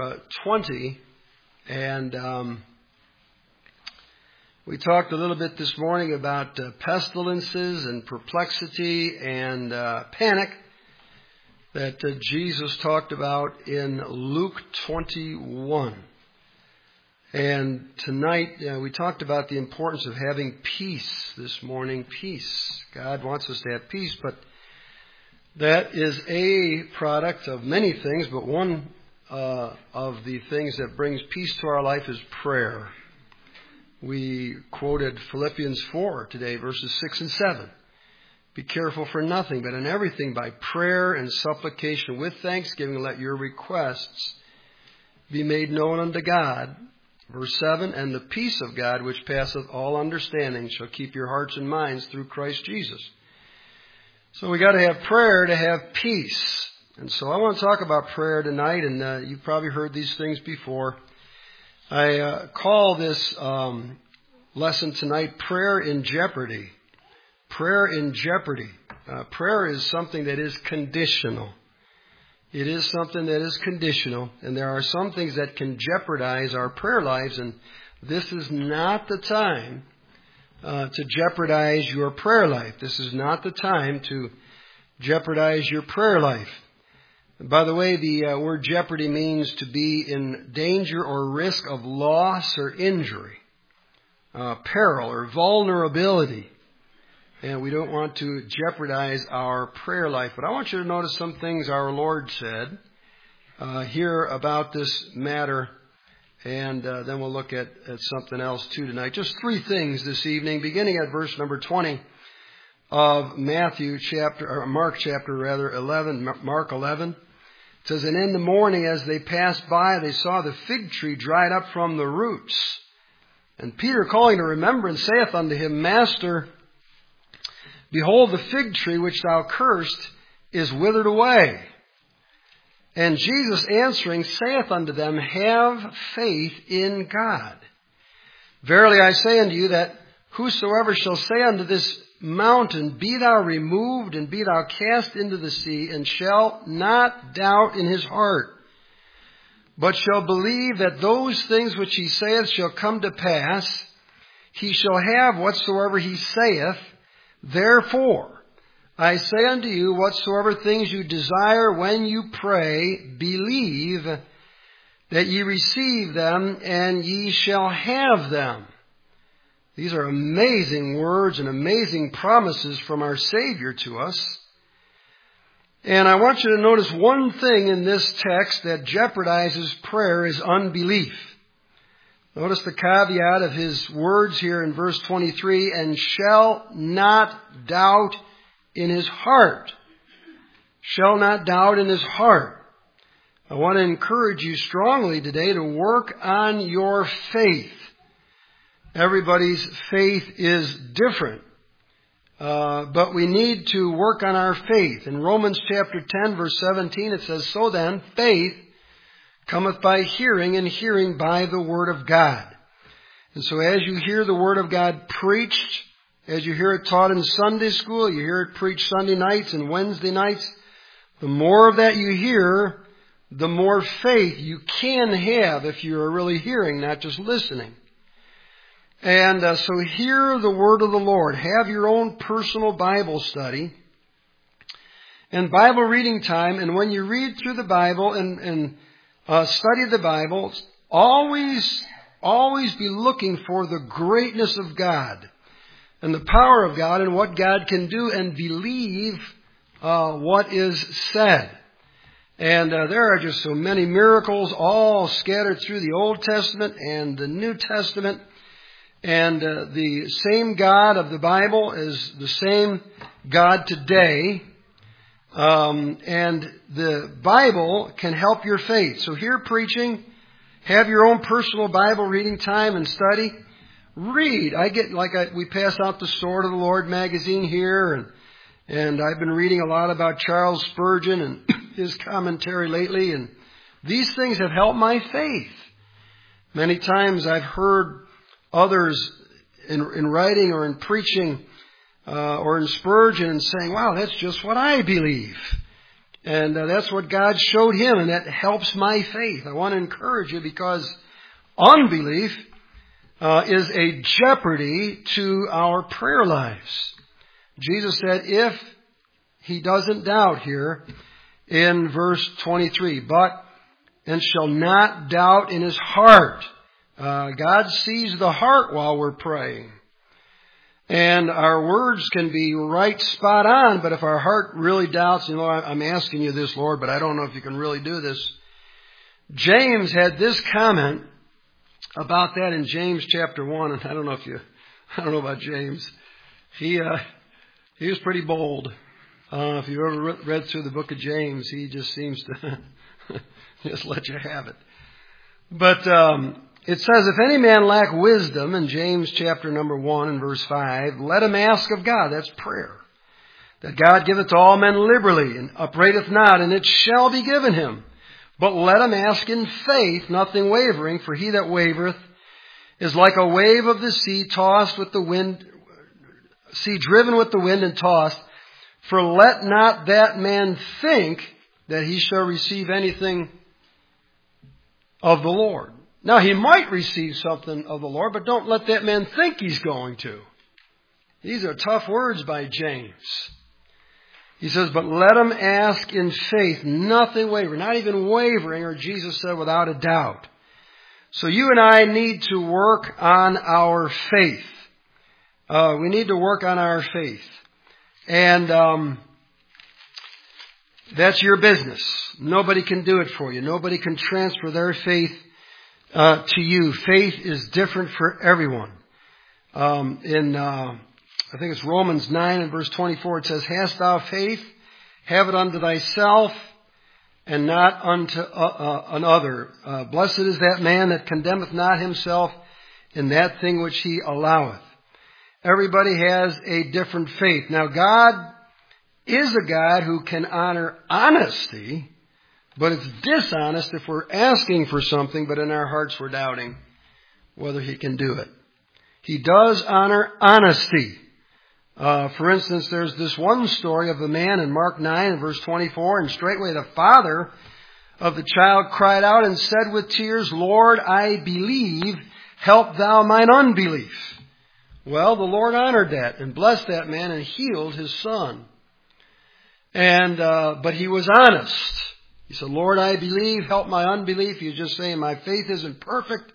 20, and we talked a little bit this morning about pestilences and perplexity and panic that Jesus talked about in Luke 21. And tonight we talked about the importance of having peace this morning. Peace. God wants us to have peace, but that is a product of many things, but one of the things that brings peace to our life is prayer. We quoted Philippians 4 today, verses 6 and 7. Be careful for nothing, but in everything by prayer and supplication with thanksgiving let your requests be made known unto God. Verse 7, and the peace of God which passeth all understanding shall keep your hearts and minds through Christ Jesus. So we got to have prayer to have peace. And so I want to talk about prayer tonight, and you've probably heard these things before. I call this lesson tonight, Prayer in Jeopardy. Prayer in jeopardy. Prayer is something that is conditional. It is something that is conditional, and there are some things that can jeopardize our prayer lives, and this is not the time to jeopardize your prayer life. This is not the time to jeopardize your prayer life. By the way, the word jeopardy means to be in danger or risk of loss or injury, peril or vulnerability. And we don't want to jeopardize our prayer life. But I want you to notice some things our Lord said here about this matter. And then we'll look at something else too tonight. Just three things this evening, beginning at verse number 20 of Mark chapter 11, Mark 11. It says, and in the morning as they passed by, they saw the fig tree dried up from the roots. And Peter, calling to remembrance, saith unto him, Master, behold, the fig tree which thou cursed is withered away. And Jesus answering saith unto them, have faith in God. Verily I say unto you that whosoever shall say unto this mountain, be thou removed and be thou cast into the sea, and shall not doubt in his heart, but shall believe that those things which he saith shall come to pass, he shall have whatsoever he saith. Therefore, I say unto you, whatsoever things you desire when you pray, believe that ye receive them, and ye shall have them. These are amazing words and amazing promises from our Savior to us. And I want you to notice one thing in this text that jeopardizes prayer is unbelief. Notice the caveat of his words here in verse 23, and shall not doubt in his heart. Shall not doubt in his heart. I want to encourage you strongly today to work on your faith. Everybody's faith is different. But we need to work on our faith. In Romans chapter 10, verse 17, it says, so then, faith cometh by hearing, and hearing by the word of God. And so as you hear the word of God preached, as you hear it taught in Sunday school, you hear it preached Sunday nights and Wednesday nights, the more of that you hear, the more faith you can have if you are really hearing, not just listening. And so hear the word of the Lord. Have your own personal Bible study and Bible reading time. And when you read through the Bible and study the Bible, always be looking for the greatness of God and the power of God and what God can do, and believe what is said. And there are just so many miracles all scattered through the Old Testament and the New Testament. And the same God of the Bible is the same God today. And the Bible can help your faith. So hear preaching. Have your own personal Bible reading time and study. Read. We pass out the Sword of the Lord magazine here. And I've been reading a lot about Charles Spurgeon and his commentary lately. And these things have helped my faith. Many times I've heard others in writing or in preaching or in Spurgeon saying, wow, that's just what I believe. And that's what God showed him, and that helps my faith. I want to encourage you because unbelief is a jeopardy to our prayer lives. Jesus said if he doesn't doubt here in verse 23, and shall not doubt in his heart. God sees the heart while we're praying. And our words can be right spot on, but if our heart really doubts, I'm asking you this, Lord, but I don't know if you can really do this. James had this comment about that in James chapter 1, and I don't know about James. He was pretty bold. If you ever read through the book of James, he just seems to just let you have it. But it says, if any man lack wisdom, in James chapter number 1 and verse 5, let him ask of God. That's prayer. That God giveth to all men liberally, and upbraideth not, and it shall be given him. But let him ask in faith, nothing wavering, for he that wavereth is like a wave of the sea, tossed with the wind, sea driven with the wind and tossed. For let not that man think that he shall receive anything of the Lord. Now, he might receive something of the Lord, but don't let that man think he's going to. These are tough words by James. He says, but let him ask in faith, nothing wavering, not even wavering, or Jesus said, without a doubt. So you and I need to work on our faith. We need to work on our faith. And that's your business. Nobody can do it for you. Nobody can transfer their faith to you. Faith is different for everyone. I think it's Romans 9 and verse 24. It says, hast thou faith? Have it unto thyself and not unto another. Blessed is that man that condemneth not himself in that thing which he alloweth. Everybody has a different faith. Now, God is a God who can honor honesty, but it's dishonest if we're asking for something, but in our hearts we're doubting whether he can do it. He does honor honesty. For instance, there's this one story of a man in Mark 9 and verse 24, and straightway the father of the child cried out and said with tears, Lord, I believe, help thou mine unbelief. Well, the Lord honored that and blessed that man and healed his son. But he was honest. He said, Lord, I believe, help my unbelief. He was just saying my faith isn't perfect.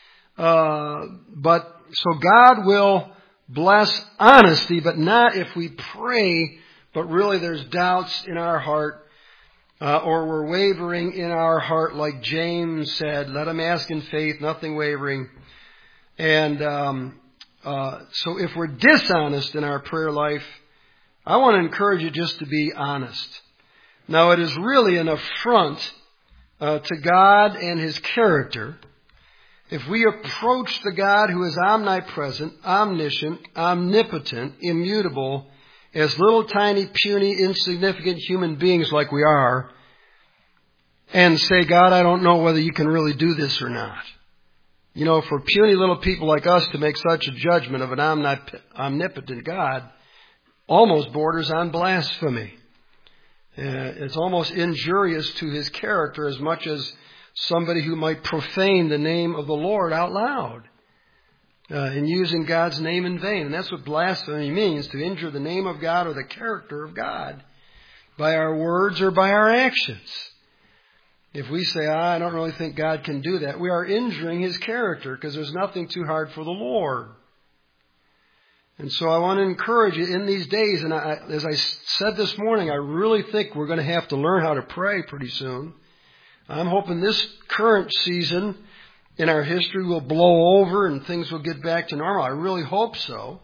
But so God will bless honesty, but not if we pray, but really there's doubts in our heart, or we're wavering in our heart, like James said, let him ask in faith, nothing wavering. And so if we're dishonest in our prayer life, I want to encourage you just to be honest. Now, it is really an affront to God and his character if we approach the God who is omnipresent, omniscient, omnipotent, immutable, as little tiny, puny, insignificant human beings like we are, and say, God, I don't know whether you can really do this or not. You know, for puny little people like us to make such a judgment of an omnipotent God almost borders on blasphemy. It's almost injurious to his character as much as somebody who might profane the name of the Lord out loud in using God's name in vain. And that's what blasphemy means, to injure the name of God or the character of God by our words or by our actions. If we say, I don't really think God can do that, we are injuring his character because there's nothing too hard for the Lord. And so I want to encourage you in these days, and as I said this morning, I really think we're going to have to learn how to pray pretty soon. I'm hoping this current season in our history will blow over and things will get back to normal. I really hope so.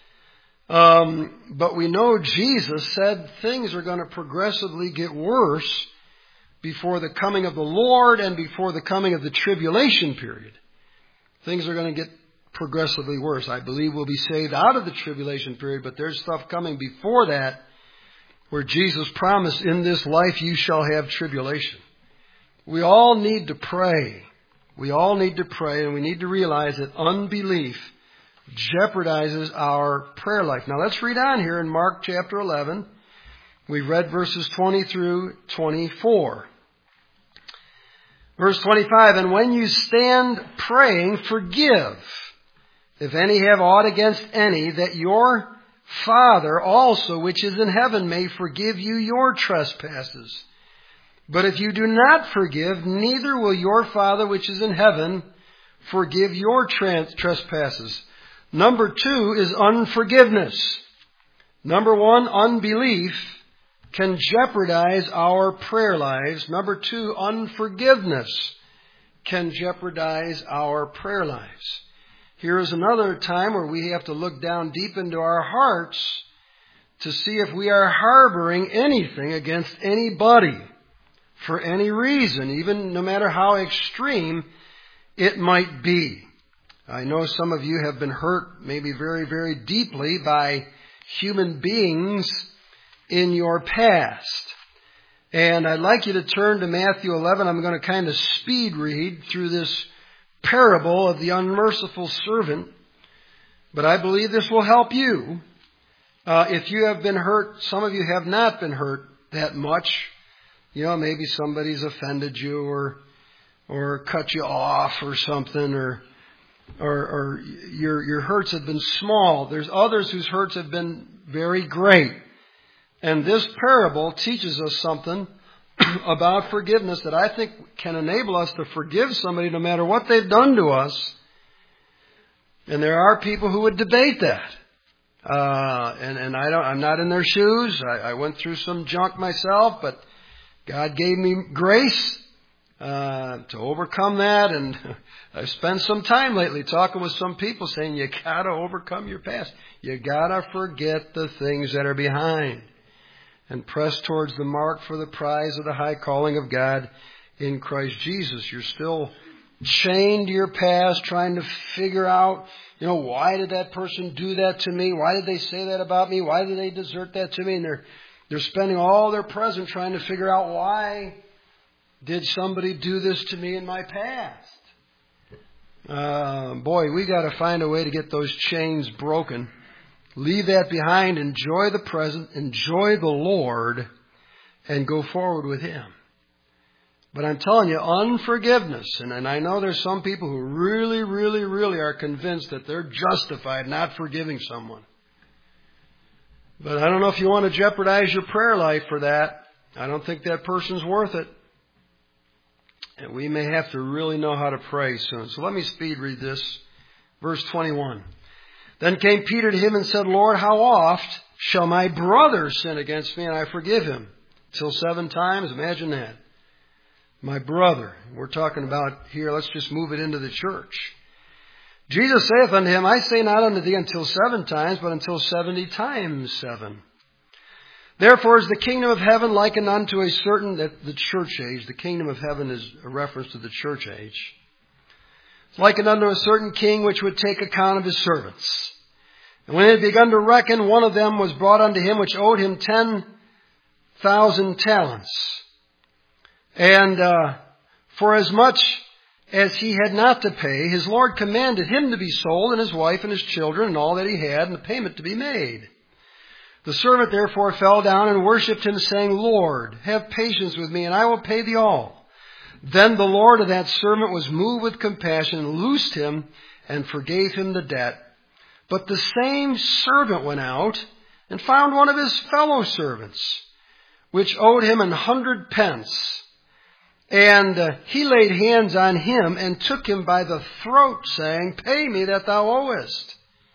But we know Jesus said things are going to progressively get worse before the coming of the Lord and before the coming of the tribulation period. Things are going to get progressively worse. I believe we'll be saved out of the tribulation period, but there's stuff coming before that where Jesus promised, in this life you shall have tribulation. We all need to pray. We all need to pray, and we need to realize that unbelief jeopardizes our prayer life. Now let's read on here in Mark chapter 11. We read verses 20 through 24. Verse 25, and when you stand praying, forgive, if any have aught against any, that your Father also, which is in heaven, may forgive you your trespasses. But if you do not forgive, neither will your Father, which is in heaven, forgive your trespasses. Number 2 is unforgiveness. Number 1, unbelief can jeopardize our prayer lives. Number 2, unforgiveness can jeopardize our prayer lives. Here is another time where we have to look down deep into our hearts to see if we are harboring anything against anybody for any reason, even no matter how extreme it might be. I know some of you have been hurt maybe very, very deeply by human beings in your past. And I'd like you to turn to Matthew 11. I'm going to kind of speed read through this parable of the unmerciful servant. But I believe this will help you. If you have been hurt, some of you have not been hurt that much. You know, maybe somebody's offended you or cut you off or something, or your hurts have been small. There's others whose hurts have been very great. And this parable teaches us something about forgiveness that I think can enable us to forgive somebody no matter what they've done to us. And there are people who would debate that. I'm not in their shoes. I went through some junk myself, but God gave me grace to overcome that. And I've spent some time lately talking with some people saying you gotta overcome your past. You gotta forget the things that are behind and press towards the mark for the prize of the high calling of God in Christ Jesus. You're still chained to your past, trying to figure out, why did that person do that to me? Why did they say that about me? Why did they desert that to me? And they're spending all their present trying to figure out, why did somebody do this to me in my past? We got to find a way to get those chains broken. Leave that behind, enjoy the present, enjoy the Lord, and go forward with Him. But I'm telling you, unforgiveness, and I know there's some people who really, really, really are convinced that they're justified not forgiving someone. But I don't know if you want to jeopardize your prayer life for that. I don't think that person's worth it. And we may have to really know how to pray soon. So let me speed read this. Verse 21. Then came Peter to him and said, Lord, how oft shall my brother sin against me and I forgive him? Till 7 times? Imagine that. My brother. We're talking about here, let's just move it into the church. Jesus saith unto him, I say not unto thee until 7 times, but until 70 times 7. Therefore is the kingdom of heaven likened unto a certain, the church age. The kingdom of heaven is a reference to the church age. Likened unto a certain king which would take account of his servants. And when he had begun to reckon, one of them was brought unto him which owed him 10,000 talents. And for as much as he had not to pay, his Lord commanded him to be sold, and his wife and his children and all that he had, and the payment to be made. The servant therefore fell down and worshipped him, saying, Lord, have patience with me, and I will pay thee all. Then the Lord of that servant was moved with compassion, and loosed him, and forgave him the debt. But the same servant went out, and found one of his fellow servants, which owed him 100 pence. And he laid hands on him, and took him by the throat, saying, Pay me that thou owest.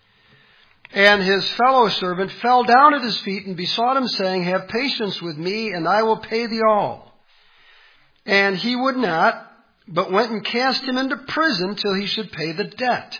And his fellow servant fell down at his feet, and besought him, saying, Have patience with me, and I will pay thee all. And he would not, but went and cast him into prison till he should pay the debt.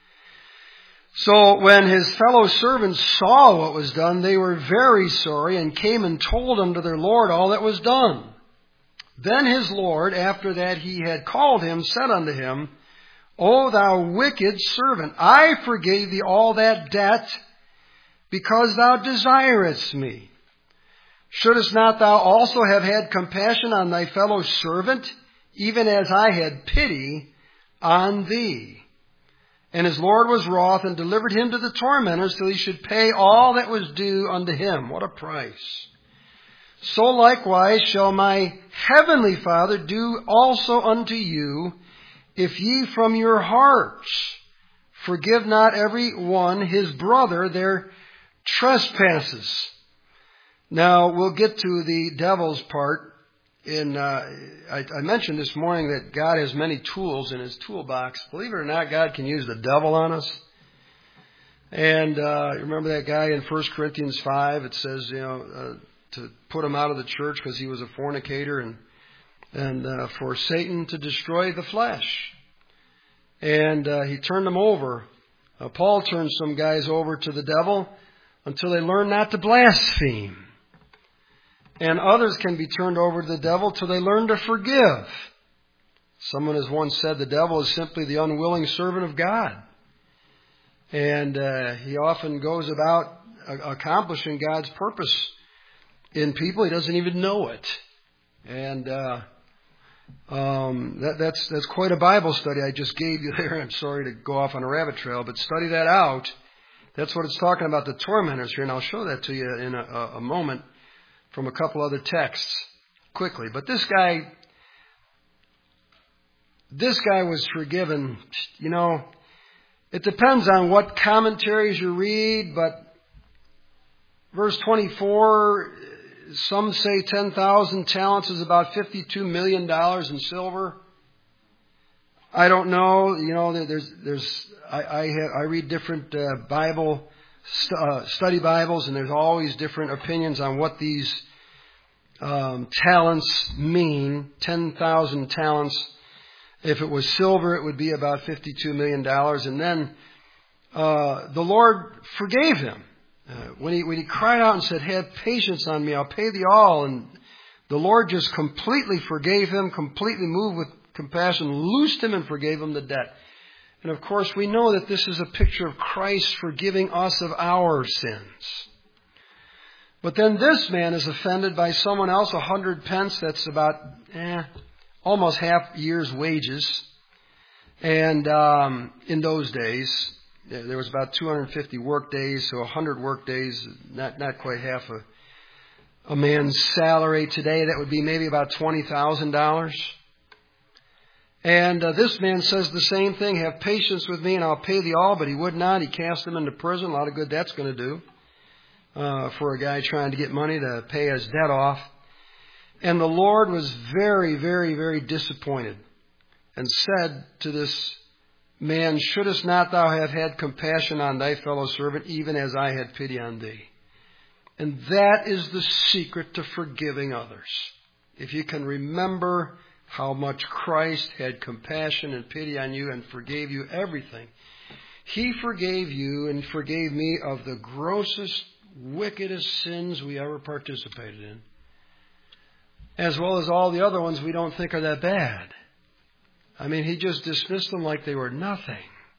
So when his fellow servants saw what was done, they were very sorry, and came and told unto their Lord all that was done. Then his Lord, after that he had called him, said unto him, O thou wicked servant, I forgave thee all that debt, because thou desiredst me. Shouldest not thou also have had compassion on thy fellow servant, even as I had pity on thee? And his Lord was wroth, and delivered him to the tormentors, till he should pay all that was due unto him. What a price. so likewise shall my heavenly Father do also unto you, if ye from your hearts forgive not every one his brother their trespasses. Now, we'll get to the devil's part. I mentioned this morning that God has many tools in His toolbox. Believe it or not, God can use the devil on us. And remember that guy in 1 Corinthians 5? It says, to put him out of the church because he was a fornicator, and for Satan to destroy the flesh. And he turned them over. Paul turned some guys over to the devil until they learn not to blaspheme. And others can be turned over to the devil till they learn to forgive. Someone has once said the devil is simply the unwilling servant of God. And he often goes about accomplishing God's purpose in people. He doesn't even know it. And that's quite a Bible study I just gave you there. I'm sorry to go off on a rabbit trail, but study that out. That's what it's talking about, the tormentors here. And I'll show that to you in a moment from a couple other texts quickly. But this guy was forgiven. It depends on what commentaries you read, but verse 24, some say 10,000 talents is about $52 million in silver. I don't know. I read different study Bibles, and there's always different opinions on what these talents mean. 10,000 talents. If it was silver, it would be about $52 million. And then the Lord forgave him. When he cried out and said, "Have patience on me, I'll pay thee all." And the Lord just completely forgave him, completely moved with compassion, loosed him and forgave him the debt. And of course, we know that this is a picture of Christ forgiving us of our sins. But then this man is offended by someone else, 100 pence, that's about almost half year's wages. And in those days, there was about 250 work days, so 100 work days, not quite half a man's salary today. That would be maybe about $20,000. And this man says the same thing, "Have patience with me and I'll pay thee all." But he would not. He cast him into prison. A lot of good that's going to do for a guy trying to get money to pay his debt off. And the Lord was very, very, very disappointed and said to this man, "Shouldest not thou have had compassion on thy fellow servant, even as I had pity on thee?" And that is the secret to forgiving others. If you can remember how much Christ had compassion and pity on you and forgave you everything. He forgave you and forgave me of the grossest, wickedest sins we ever participated in, as well as all the other ones we don't think are that bad. I mean, He just dismissed them like they were nothing.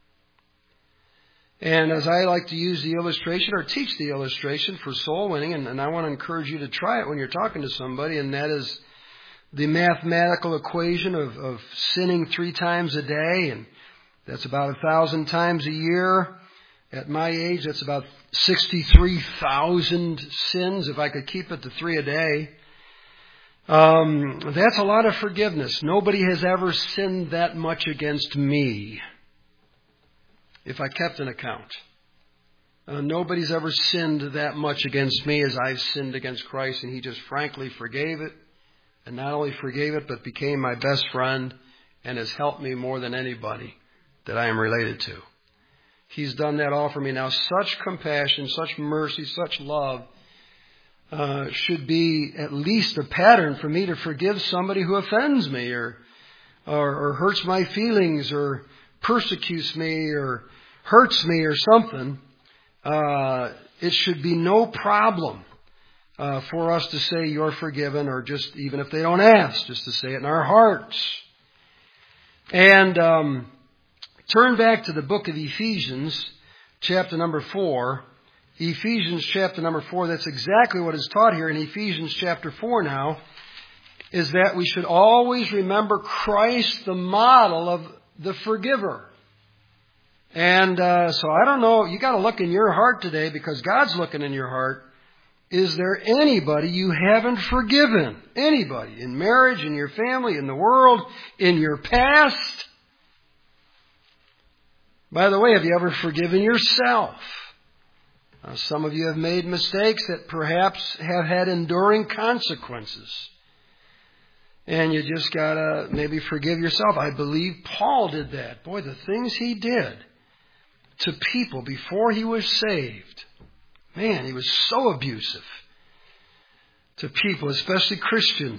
And as I like to use the illustration or teach the illustration for soul winning, and I want to encourage you to try it when you're talking to somebody, and that is the mathematical equation of sinning 3 times a day, and that's about 1,000 times a year. At my age, that's about 63,000 sins, if I could keep it to 3 a day. That's a lot of forgiveness. Nobody has ever sinned that much against me, if I kept an account. Nobody's ever sinned that much against me as I've sinned against Christ, and He just frankly forgave it. And not only forgave it, but became my best friend and has helped me more than anybody that I am related to. He's done that all for me. Now, such compassion, such mercy, such love should be at least a pattern for me to forgive somebody who offends me or hurts my feelings or persecutes me or hurts me or something. It should be no problem for us to say you're forgiven, or just even if they don't ask, just to say it in our hearts. And turn back to the book of Ephesians, chapter number 4. Ephesians chapter number 4, that's exactly what is taught here in Ephesians chapter 4 now, is that we should always remember Christ, the model of the forgiver. And so I don't know, you got to look in your heart today, because God's looking in your heart. Is there anybody you haven't forgiven? Anybody? In marriage, in your family, in the world, in your past? By the way, have you ever forgiven yourself? Some of you have made mistakes that perhaps have had enduring consequences. And you just gotta maybe forgive yourself. I believe Paul did that. Boy, the things he did to people before he was saved. Man, he was so abusive to people, especially Christians.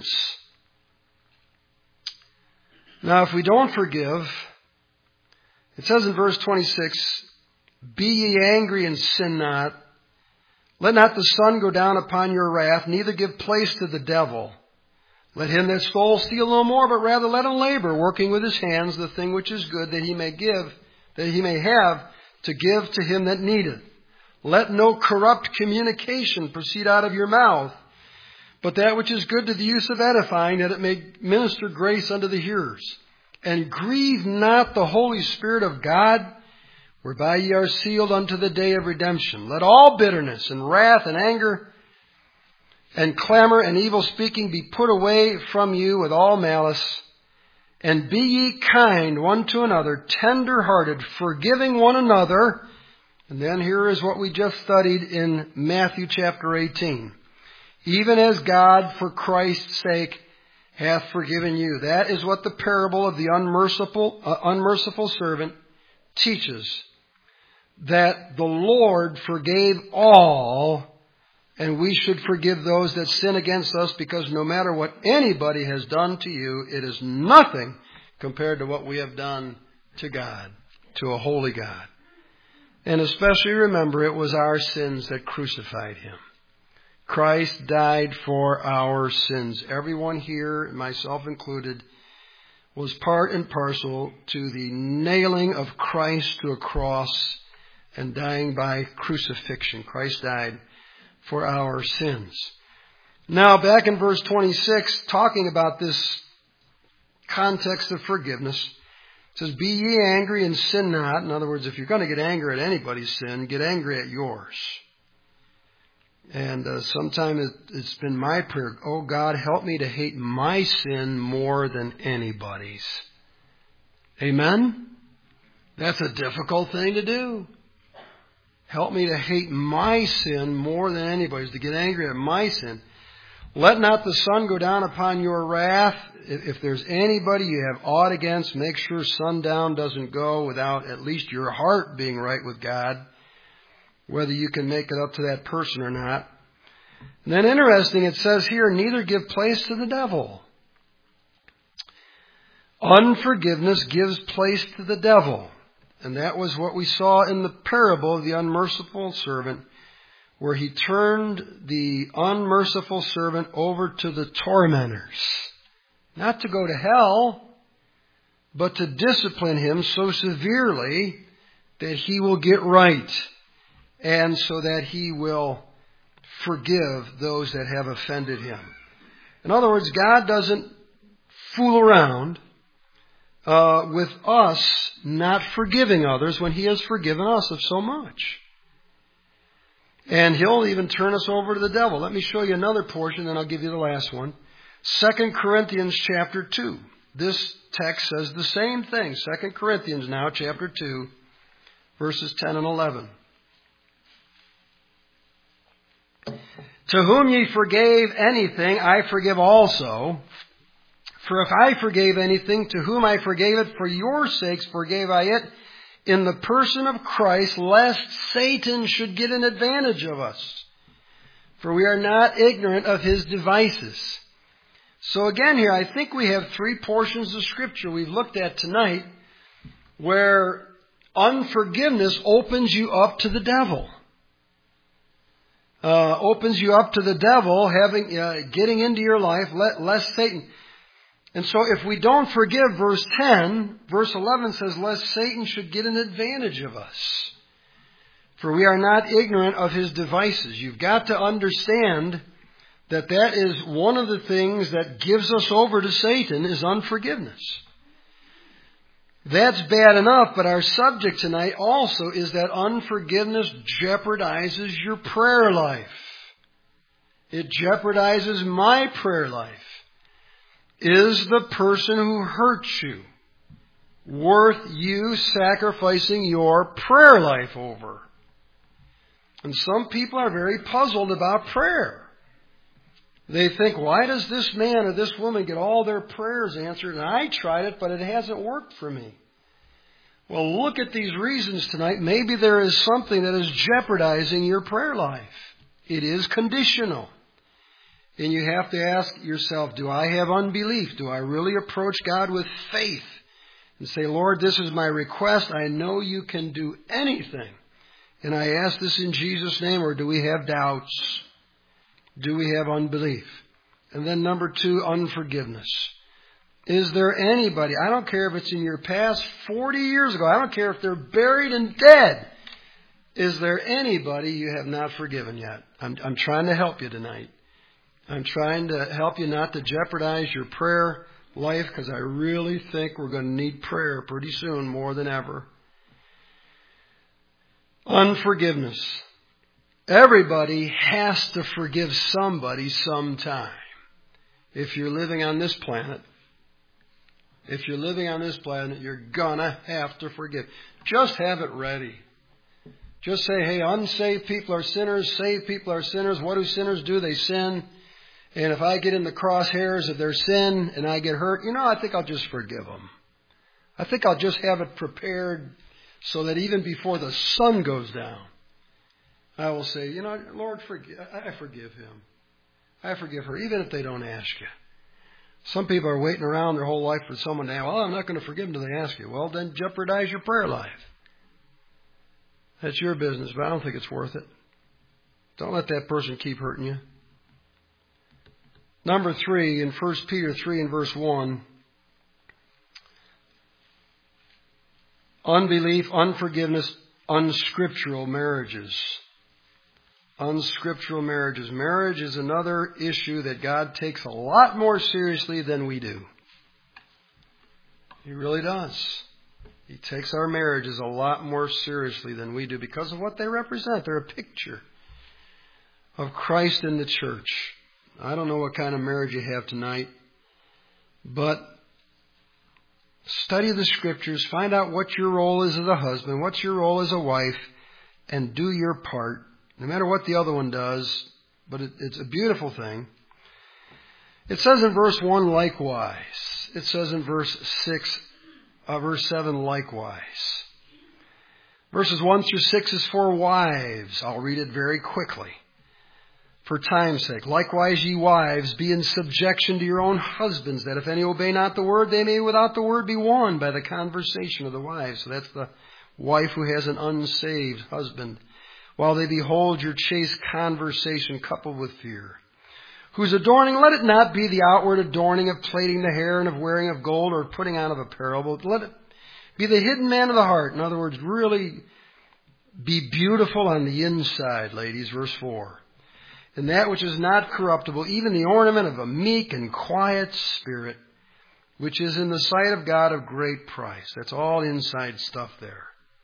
Now, if we don't forgive, it says in verse 26, "Be ye angry and sin not. Let not the sun go down upon your wrath, neither give place to the devil. Let him that stole steal no more, but rather let him labor, working with his hands the thing which is good, that he may have to give to him that needeth. Let no corrupt communication proceed out of your mouth, but that which is good to the use of edifying, that it may minister grace unto the hearers. And grieve not the Holy Spirit of God, whereby ye are sealed unto the day of redemption. Let all bitterness and wrath and anger and clamor and evil speaking be put away from you with all malice. And be ye kind one to another, tender-hearted, forgiving one another." And then here is what we just studied in Matthew chapter 18. "Even as God, for Christ's sake, hath forgiven you." That is what the parable of the unmerciful servant teaches. That the Lord forgave all, and we should forgive those that sin against us, because no matter what anybody has done to you, it is nothing compared to what we have done to God, to a holy God. And especially remember, it was our sins that crucified him. Christ died for our sins. Everyone here, myself included, was part and parcel to the nailing of Christ to a cross and dying by crucifixion. Christ died for our sins. Now, back in verse 26, talking about this context of forgiveness, it says, "Be ye angry and sin not." In other words, if you're going to get angry at anybody's sin, get angry at yours. And sometimes it's been my prayer, "Oh God, help me to hate my sin more than anybody's." Amen? That's a difficult thing to do. Help me to hate my sin more than anybody's, to get angry at my sin. "Let not the sun go down upon your wrath." If there's anybody you have aught against, make sure sundown doesn't go without at least your heart being right with God, whether you can make it up to that person or not. And then interesting, it says here, "Neither give place to the devil." Unforgiveness gives place to the devil. And that was what we saw in the parable of the unmerciful servant, where he turned the unmerciful servant over to the tormentors. Not to go to hell, but to discipline him so severely that he will get right, and so that he will forgive those that have offended him. In other words, God doesn't fool around with us not forgiving others when he has forgiven us of so much. And he'll even turn us over to the devil. Let me show you another portion, then I'll give you the last one. 2 Corinthians chapter 2. This text says the same thing. 2 Corinthians now, chapter 2, verses 10 and 11. "To whom ye forgave anything, I forgive also. For if I forgave anything, to whom I forgave it, for your sakes forgave I it, in the person of Christ, lest Satan should get an advantage of us. For we are not ignorant of his devices." So again here, I think we have three portions of Scripture we've looked at tonight where unforgiveness opens you up to the devil. Opens you up to the devil getting into your life, lest Satan. And so if we don't forgive, verse 10, verse 11 says, "Lest Satan should get an advantage of us. For we are not ignorant of his devices." You've got to understand that is one of the things that gives us over to Satan, is unforgiveness. That's bad enough, but our subject tonight also is that unforgiveness jeopardizes your prayer life. It jeopardizes my prayer life. Is the person who hurts you worth you sacrificing your prayer life over? And some people are very puzzled about prayer. They think, why does this man or this woman get all their prayers answered? And I tried it, but it hasn't worked for me. Well, look at these reasons tonight. Maybe there is something that is jeopardizing your prayer life. It is conditional. And you have to ask yourself, do I have unbelief? Do I really approach God with faith and say, Lord, this is my request. I know you can do anything. And I ask this in Jesus' name, or do we have doubts? Do we have unbelief? And then number 2, unforgiveness. Is there anybody, I don't care if it's in your past 40 years ago, I don't care if they're buried and dead. Is there anybody you have not forgiven yet? I'm trying to help you tonight. I'm trying to help you not to jeopardize your prayer life, because I really think we're going to need prayer pretty soon more than ever. Unforgiveness. Everybody has to forgive somebody sometime. If you're living on this planet, you're gonna have to forgive. Just have it ready. Just say, hey, unsaved people are sinners, saved people are sinners. What do sinners do? They sin. And if I get in the crosshairs of their sin and I get hurt, I think I'll just forgive them. I think I'll just have it prepared so that even before the sun goes down, I will say, Lord, I forgive him. I forgive her, even if they don't ask you. Some people are waiting around their whole life for someone to say, well, I'm not going to forgive them until they ask you. Well, then jeopardize your prayer life. That's your business, but I don't think it's worth it. Don't let that person keep hurting you. Number 3, in 1 Peter 3 and verse 1, unbelief, unforgiveness, unscriptural marriages. Unscriptural marriages. Marriage is another issue that God takes a lot more seriously than we do. He really does. He takes our marriages a lot more seriously than we do because of what they represent. They're a picture of Christ in the church. I don't know what kind of marriage you have tonight, but study the Scriptures, find out what your role is as a husband, what's your role as a wife, and do your part, no matter what the other one does, but it's a beautiful thing. It says in verse 1, likewise. It says in verse 7, likewise. Verses 1 through 6 is for wives. I'll read it very quickly for time's sake. Likewise, ye wives, be in subjection to your own husbands, that if any obey not the word, they may without the word be won by the conversation of the wives. So that's the wife who has an unsaved husband. While they behold your chaste conversation coupled with fear. Whose adorning, let it not be the outward adorning of plaiting the hair and of wearing of gold or putting on of apparel, but let it be the hidden man of the heart. In other words, really be beautiful on the inside, ladies. Verse 4. And that which is not corruptible, even the ornament of a meek and quiet spirit, which is in the sight of God of great price. That's all inside stuff there.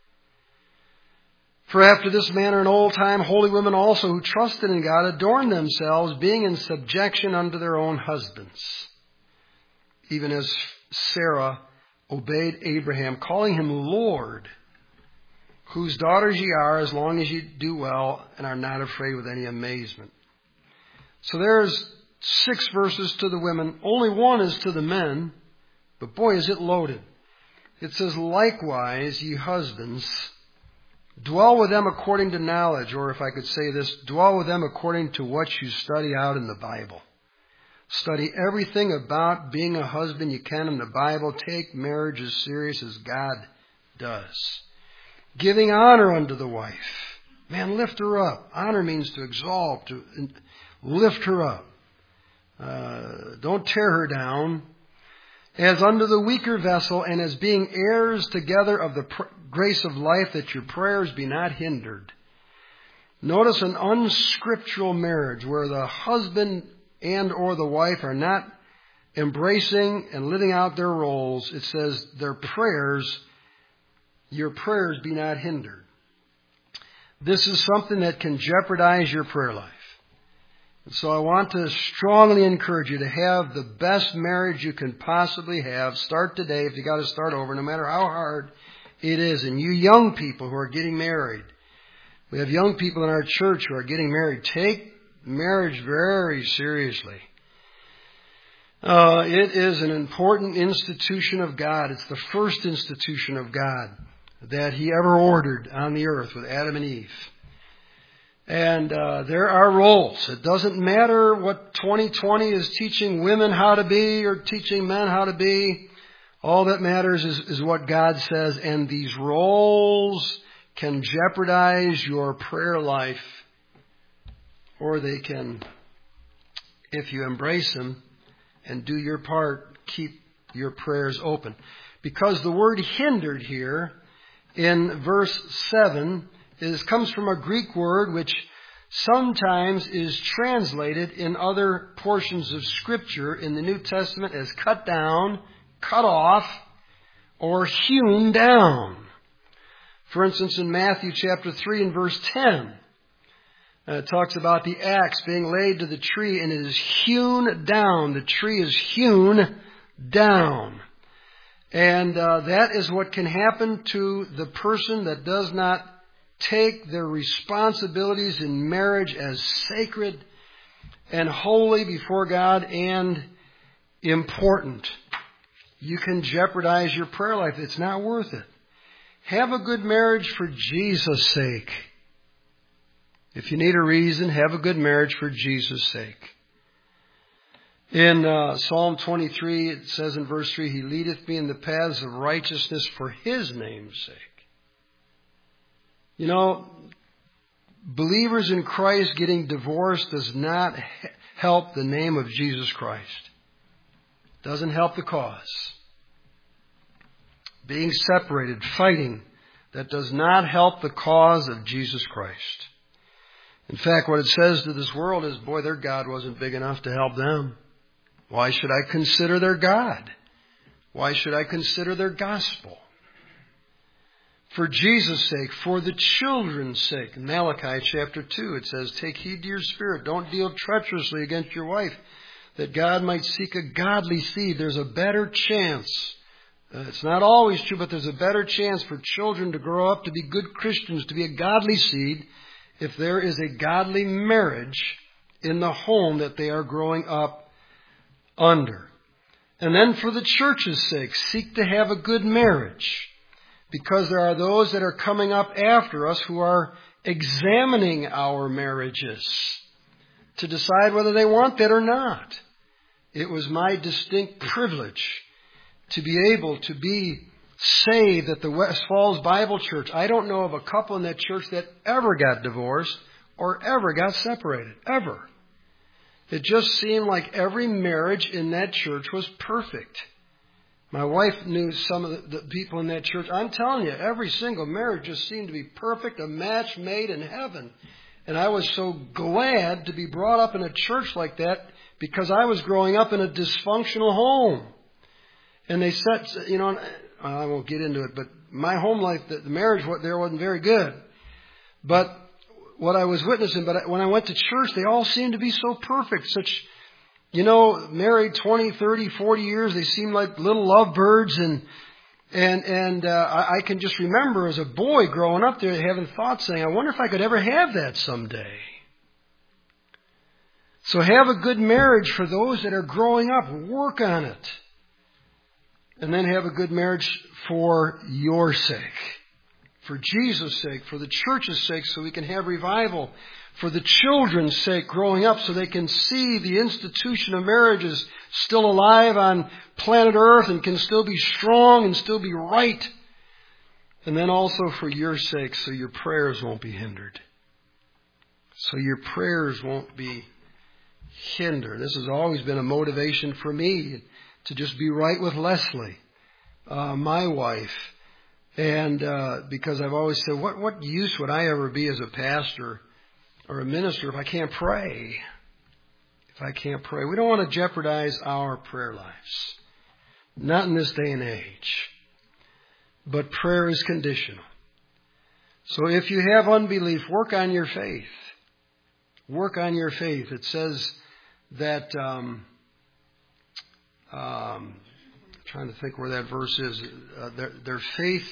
For after this manner in old time, holy women also who trusted in God adorned themselves, being in subjection unto their own husbands. Even as Sarah obeyed Abraham, calling him Lord, whose daughters ye are, as long as ye do well and are not afraid with any amazement. So there's 6 verses to the women. Only 1 is to the men. But boy, is it loaded. It says, likewise, ye husbands, dwell with them according to knowledge, or if I could say this, dwell with them according to what you study out in the Bible. Study everything about being a husband you can in the Bible. Take marriage as serious as God does. Giving honor unto the wife. Man, lift her up. Honor means to exalt, to lift her up. Don't tear her down. As unto the weaker vessel, and as being heirs together of the grace of life, that your prayers be not hindered. Notice an unscriptural marriage where the husband and or the wife are not embracing and living out their roles. It says their prayers, your prayers be not hindered. This is something that can jeopardize your prayer life. So I want to strongly encourage you to have the best marriage you can possibly have. Start today if you got to start over, no matter how hard it is. And you young people who are getting married, we have young people in our church who are getting married. Take marriage very seriously. It is an important institution of God. It's the first institution of God that He ever ordered on the earth with Adam and Eve. And there are roles. It doesn't matter what 2020 is teaching women how to be or teaching men how to be. All that matters is what God says. And these roles can jeopardize your prayer life, or they can, if you embrace them and do your part, keep your prayers open. Because the word hindered here in verse 7 comes from a Greek word which sometimes is translated in other portions of Scripture in the New Testament as cut down, cut off, or hewn down. For instance, in Matthew chapter 3 and verse 10, it talks about the axe being laid to the tree and it is hewn down. The tree is hewn down. And that is what can happen to the person that does not take their responsibilities in marriage as sacred and holy before God and important. You can jeopardize your prayer life. It's not worth it. Have a good marriage for Jesus' sake. If you need a reason, have a good marriage for Jesus' sake. In Psalm 23, it says in verse 3, He leadeth me in the paths of righteousness for His name's sake. You know, believers in Christ getting divorced does not help the name of Jesus Christ. Doesn't help the cause. Being separated, fighting, that does not help the cause of Jesus Christ. In fact, what it says to this world is, boy, their God wasn't big enough to help them. Why should I consider their God? Why should I consider their gospel? For Jesus' sake, for the children's sake. In Malachi chapter 2, it says, take heed to your spirit. Don't deal treacherously against your wife, that God might seek a godly seed. There's a better chance. It's not always true, but there's a better chance for children to grow up to be good Christians, to be a godly seed, if there is a godly marriage in the home that they are growing up under. And then for the church's sake, seek to have a good marriage. Because there are those that are coming up after us who are examining our marriages to decide whether they want that or not. It was my distinct privilege to be able to be saved at the West Falls Bible Church. I don't know of a couple in that church that ever got divorced or ever got separated. Ever. It just seemed like every marriage in that church was perfect. My wife knew some of the people in that church. I'm telling you, every single marriage just seemed to be perfect, a match made in heaven. And I was so glad to be brought up in a church like that because I was growing up in a dysfunctional home. And they said, you know, I won't get into it, but my home life, the marriage there wasn't very good. But what I was witnessing, but when I went to church, they all seemed to be so perfect. Such, you know, married 20, 30, 40 years, they seemed like little lovebirds. And I can just remember as a boy growing up there having thoughts saying, I wonder if I could ever have that someday. So have a good marriage for those that are growing up. Work on it. And then have a good marriage for your sake. For Jesus' sake, for the church's sake, so we can have revival. For the children's sake growing up, so they can see the institution of marriage is still alive on planet Earth and can still be strong and still be right. And then also for your sake, so your prayers won't be hindered. So your prayers won't be hindered. This has always been a motivation for me to just be right with Leslie, my wife. And because I've always said, what use would I ever be as a pastor or a minister if I can't pray? If I can't pray. We don't want to jeopardize our prayer lives. Not in this day and age. But prayer is conditional. So if you have unbelief, work on your faith. Work on your faith. It says that, I'm trying to think where that verse is. Their faith,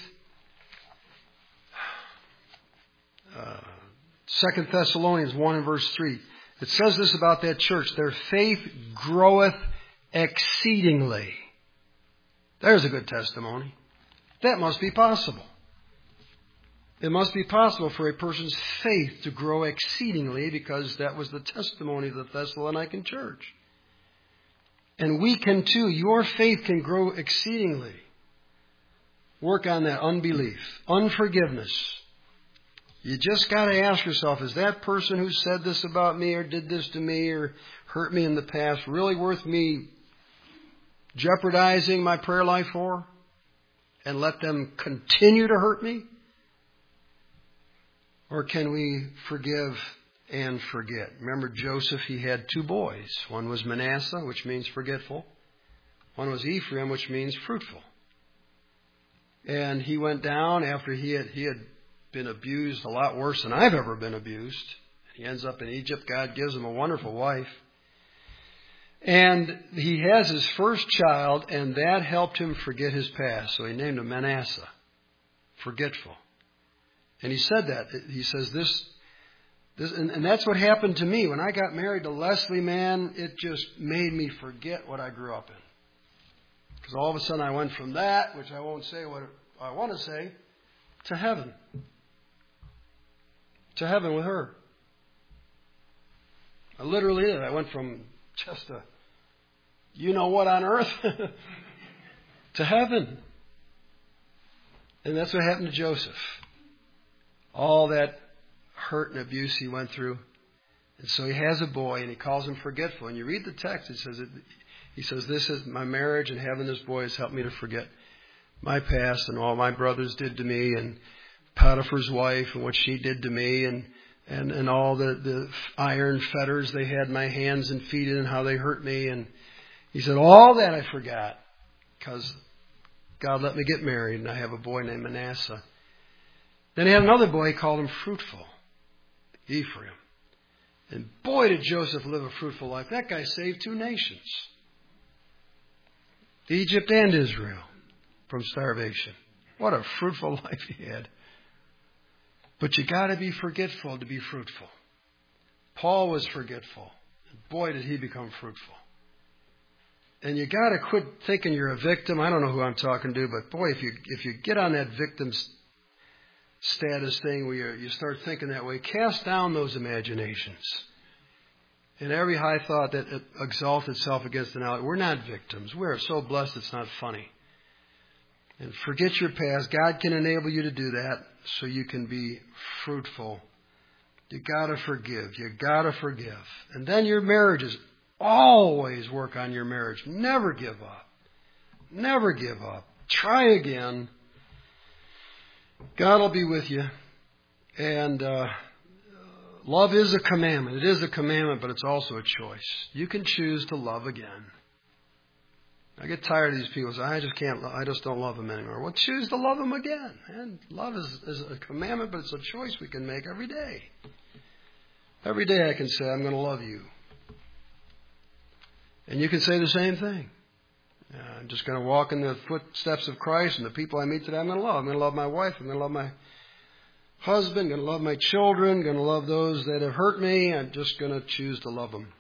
2 Thessalonians 1 and verse 3. It says this about that church. Their faith groweth exceedingly. There's a good testimony. That must be possible. It must be possible for a person's faith to grow exceedingly, because that was the testimony of the Thessalonican church. And we can too. Your faith can grow exceedingly. Work on that unbelief, unforgiveness. You just got to ask yourself, is that person who said this about me or did this to me or hurt me in the past really worth me jeopardizing my prayer life for? And let them continue to hurt me? Or can we forgive and forget? Remember Joseph, he had two boys. One was Manasseh, which means forgetful. One was Ephraim, which means fruitful. And he went down after he had been abused a lot worse than I've ever been abused. He ends up in Egypt. God gives him a wonderful wife. And he has his first child, and that helped him forget his past. So he named him Manasseh, forgetful. And he said that. He says this and that's what happened to me. When I got married to Leslie, man, it just made me forget what I grew up in. Because all of a sudden I went from that, which I won't say what I want to say, to heaven. To heaven with her. I literally did. I went from just a you know what on earth to heaven. And that's what happened to Joseph. All that hurt and abuse he went through. And so he has a boy, and he calls him forgetful. And you read the text, he says, this is my marriage, and having this boy has helped me to forget my past and all my brothers did to me, and Potiphar's wife and what she did to me, and all the iron fetters they had my hands and feet in, and how they hurt me. And he said, all that I forgot, because God let me get married, and I have a boy named Manasseh. Then he had another boy, he called him fruitful, Ephraim. And boy, did Joseph live a fruitful life. That guy saved two nations, Egypt and Israel, from starvation. What a fruitful life he had. But you got to be forgetful to be fruitful. Paul was forgetful. Boy, did he become fruitful. And you got to quit thinking you're a victim. I don't know who I'm talking to, but boy, if you get on that victim status thing where you start thinking that way, cast down those imaginations. And every high thought that exalts itself against the knowledge. We're not victims. We're so blessed it's not funny. And forget your past. God can enable you to do that so you can be fruitful. You got to forgive. You got to forgive. And then your marriages, always work on your marriage. Never give up. Never give up. Try again. God will be with you. And love is a commandment. It is a commandment, but it's also a choice. You can choose to love again. I get tired of these people saying, I just don't love them anymore. Well, choose to love them again. And love is a commandment, but it's a choice we can make every day. Every day I can say, I'm going to love you. And you can say the same thing. I'm just going to walk in the footsteps of Christ, and the people I meet today I'm going to love. I'm going to love my wife. I'm going to love my husband. I'm going to love my children. I'm going to love those that have hurt me. I'm just going to choose to love them.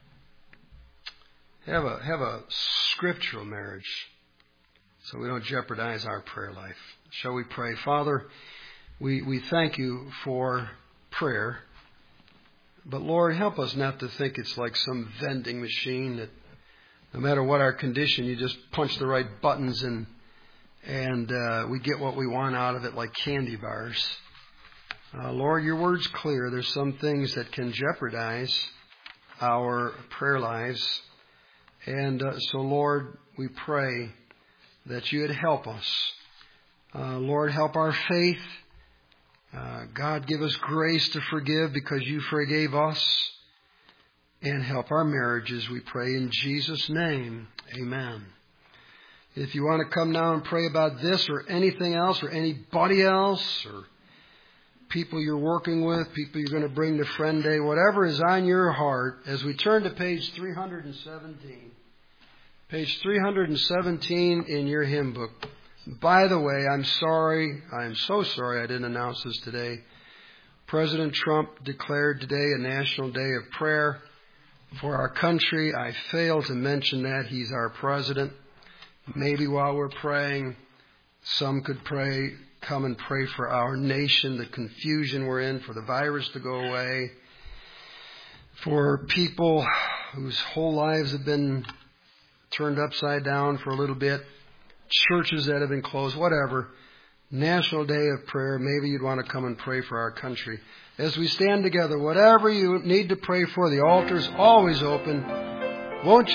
Have a scriptural marriage so we don't jeopardize our prayer life. Shall we pray? Father, we thank you for prayer. But Lord, help us not to think it's like some vending machine that no matter what our condition, you just punch the right buttons and we get what we want out of it like candy bars. Lord, your word's clear. There's some things that can jeopardize our prayer lives. And so, Lord, we pray that you would help us. Lord, help our faith. God, give us grace to forgive because you forgave us. And help our marriages, we pray in Jesus' name. Amen. If you want to come now and pray about this or anything else or anybody else or people you're working with, people you're going to bring to Friend Day, whatever is on your heart, as we turn to page 317. Page 317 in your hymn book. By the way, I'm so sorry I didn't announce this today. President Trump declared today a national day of prayer for our country. I failed to mention that. He's our president. Maybe while we're praying, some could come and pray for our nation, the confusion we're in, for the virus to go away, for people whose whole lives have been turned upside down for a little bit, churches that have been closed, whatever. National Day of Prayer. Maybe you'd want to come and pray for our country. As we stand together, whatever you need to pray for, the altar's always open. Won't you